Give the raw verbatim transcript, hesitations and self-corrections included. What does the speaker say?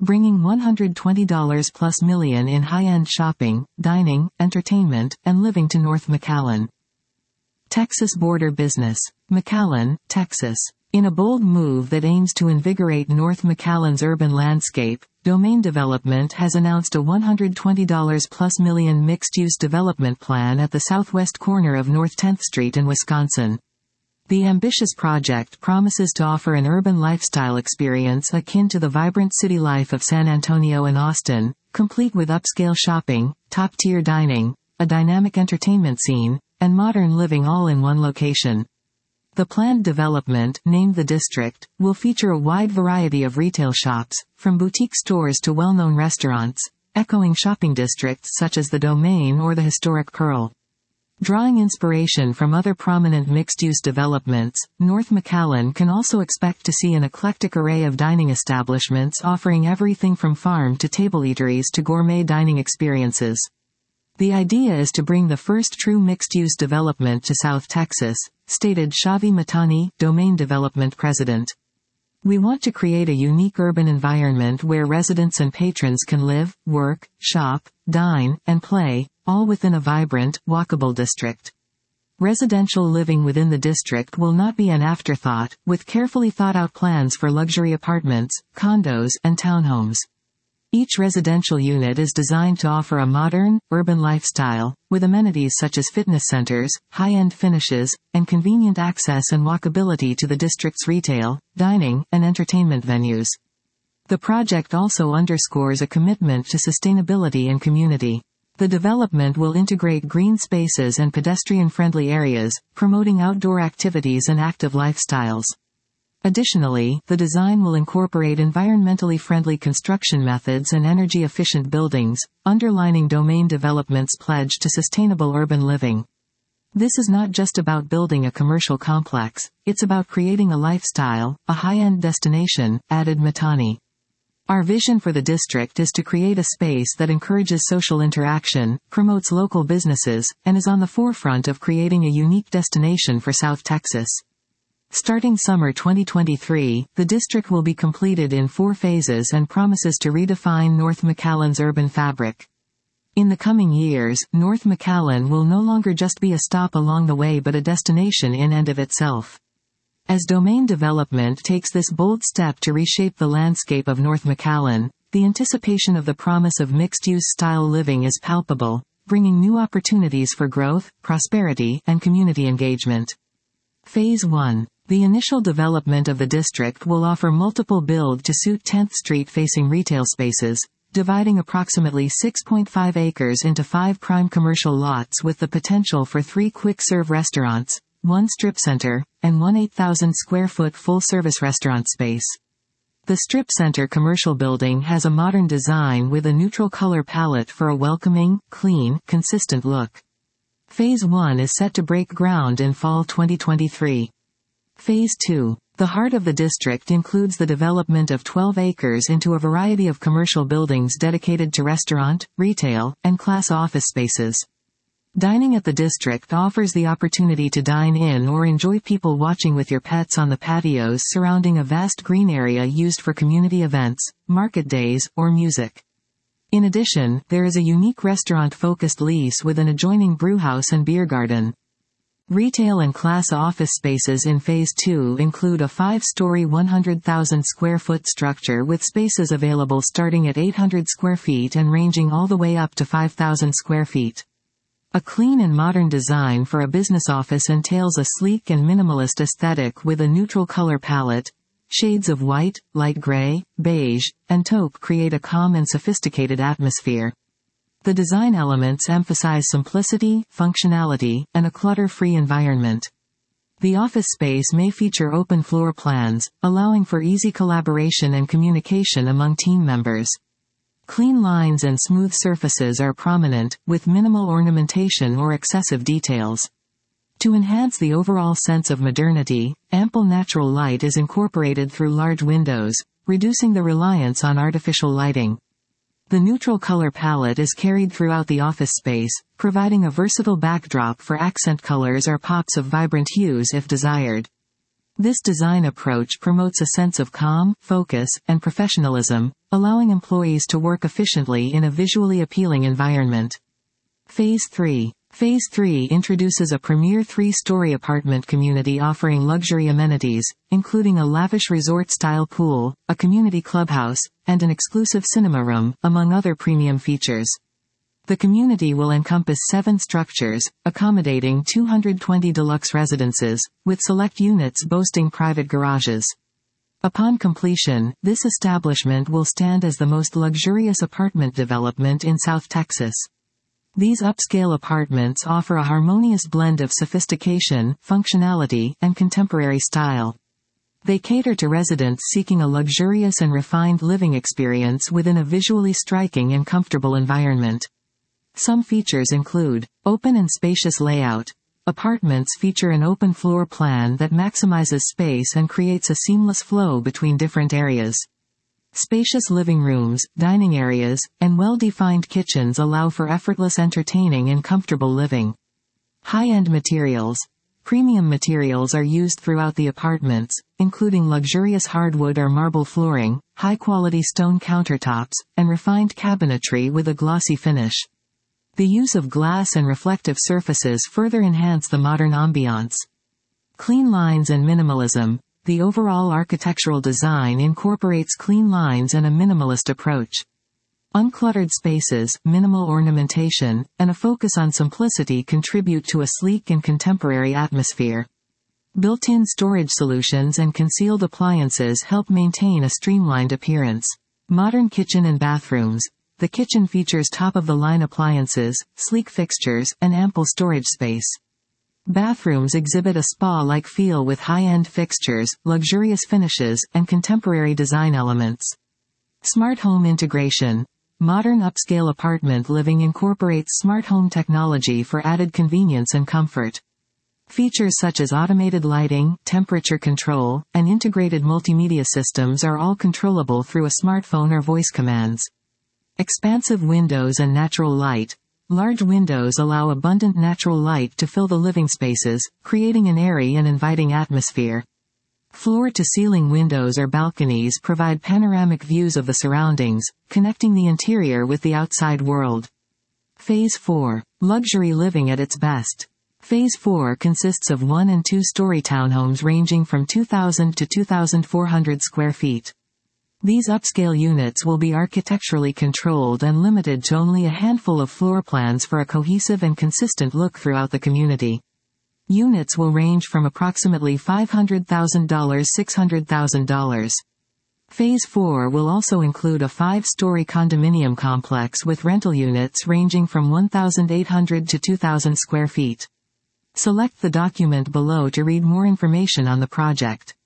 bringing one hundred twenty dollars plus million in high-end shopping, dining, entertainment, and living to North McAllen. Texas border business. McAllen, Texas. In a bold move that aims to invigorate North McAllen's urban landscape, Domain Development has announced a one hundred twenty dollars plus million mixed-use development plan at the southwest corner of North tenth Street in Wisconsin. The ambitious project promises to offer an urban lifestyle experience akin to the vibrant city life of San Antonio and Austin, complete with upscale shopping, top-tier dining, a dynamic entertainment scene, and modern living all in one location. The planned development, named The District, will feature a wide variety of retail shops, from boutique stores to well-known restaurants, echoing shopping districts such as the Domain or the historic Pearl. Drawing inspiration from other prominent mixed-use developments, North McAllen can also expect to see an eclectic array of dining establishments offering everything from farm to table eateries to gourmet dining experiences. The idea is to bring the first true mixed-use development to South Texas, stated Xavi Matani, Domain Development President. We want to create a unique urban environment where residents and patrons can live, work, shop, dine, and play, all within a vibrant, walkable district. Residential living within the district will not be an afterthought, with carefully thought-out plans for luxury apartments, condos, and townhomes. Each residential unit is designed to offer a modern, urban lifestyle, with amenities such as fitness centers, high-end finishes, and convenient access and walkability to the district's retail, dining, and entertainment venues. The project also underscores a commitment to sustainability and community. The development will integrate green spaces and pedestrian-friendly areas, promoting outdoor activities and active lifestyles. Additionally, the design will incorporate environmentally friendly construction methods and energy-efficient buildings, underlining Domain Development's pledge to sustainable urban living. This is not just about building a commercial complex, it's about creating a lifestyle, a high-end destination, added Matani. Our vision for the district is to create a space that encourages social interaction, promotes local businesses, and is on the forefront of creating a unique destination for South Texas. Starting summer twenty twenty-three, the district will be completed in four phases and promises to redefine North McAllen's urban fabric. In the coming years, North McAllen will no longer just be a stop along the way but a destination in and of itself. As Domain Development takes this bold step to reshape the landscape of North McAllen, the anticipation of the promise of mixed-use style living is palpable, bringing new opportunities for growth, prosperity, and community engagement. Phase one. The initial development of the district will offer multiple build-to-suit tenth Street facing retail spaces, dividing approximately six point five acres into five prime commercial lots with the potential for three quick-serve restaurants, one strip center, and one eight thousand square foot full-service restaurant space. The strip center commercial building has a modern design with a neutral color palette for a welcoming, clean, consistent look. Phase one is set to break ground in fall twenty twenty-three. Phase two. The heart of the district includes the development of twelve acres into a variety of commercial buildings dedicated to restaurant, retail, and class office spaces. Dining at the district offers the opportunity to dine in or enjoy people watching with your pets on the patios surrounding a vast green area used for community events, market days, or music. In addition, there is a unique restaurant-focused lease with an adjoining brewhouse and beer garden. Retail and class office spaces in Phase two include a five-story one hundred thousand square foot structure with spaces available starting at eight hundred square feet and ranging all the way up to five thousand square feet. A clean and modern design for a business office entails a sleek and minimalist aesthetic with a neutral color palette. Shades of white, light gray, beige, and taupe create a calm and sophisticated atmosphere. The design elements emphasize simplicity, functionality, and a clutter-free environment. The office space may feature open floor plans, allowing for easy collaboration and communication among team members. Clean lines and smooth surfaces are prominent, with minimal ornamentation or excessive details. To enhance the overall sense of modernity, ample natural light is incorporated through large windows, reducing the reliance on artificial lighting. The neutral color palette is carried throughout the office space, providing a versatile backdrop for accent colors or pops of vibrant hues if desired. This design approach promotes a sense of calm, focus, and professionalism, allowing employees to work efficiently in a visually appealing environment. Phase three. Phase three introduces a premier three-story apartment community offering luxury amenities, including a lavish resort-style pool, a community clubhouse, and an exclusive cinema room, among other premium features. The community will encompass seven structures, accommodating two hundred twenty deluxe residences, with select units boasting private garages. Upon completion, this establishment will stand as the most luxurious apartment development in South Texas. These upscale apartments offer a harmonious blend of sophistication, functionality, and contemporary style. They cater to residents seeking a luxurious and refined living experience within a visually striking and comfortable environment. Some features include open and spacious layout. Apartments feature an open floor plan that maximizes space and creates a seamless flow between different areas. Spacious living rooms, dining areas, and well-defined kitchens allow for effortless entertaining and comfortable living. High-end materials. Premium materials are used throughout the apartments, including luxurious hardwood or marble flooring, high-quality stone countertops, and refined cabinetry with a glossy finish. The use of glass and reflective surfaces further enhance the modern ambiance. Clean lines and minimalism. The overall architectural design incorporates clean lines and a minimalist approach. Uncluttered spaces, minimal ornamentation, and a focus on simplicity contribute to a sleek and contemporary atmosphere. Built-in storage solutions and concealed appliances help maintain a streamlined appearance. Modern kitchen and bathrooms. The kitchen features top-of-the-line appliances, sleek fixtures, and ample storage space. Bathrooms exhibit a spa-like feel with high-end fixtures, luxurious finishes, and contemporary design elements. Smart home integration. Modern upscale apartment living incorporates smart home technology for added convenience and comfort. Features such as automated lighting, temperature control, and integrated multimedia systems are all controllable through a smartphone or voice commands. Expansive windows and natural light. Large windows allow abundant natural light to fill the living spaces, creating an airy and inviting atmosphere. Floor-to-ceiling windows or balconies provide panoramic views of the surroundings, connecting the interior with the outside world. Phase four. Luxury living at its best. Phase four consists of one- and two-story townhomes ranging from two thousand to two thousand four hundred square feet. These upscale units will be architecturally controlled and limited to only a handful of floor plans for a cohesive and consistent look throughout the community. Units will range from approximately five hundred thousand dollars to six hundred thousand dollars. Phase four will also include a five-story condominium complex with rental units ranging from one thousand eight hundred to two thousand square feet. Select the document below to read more information on the project.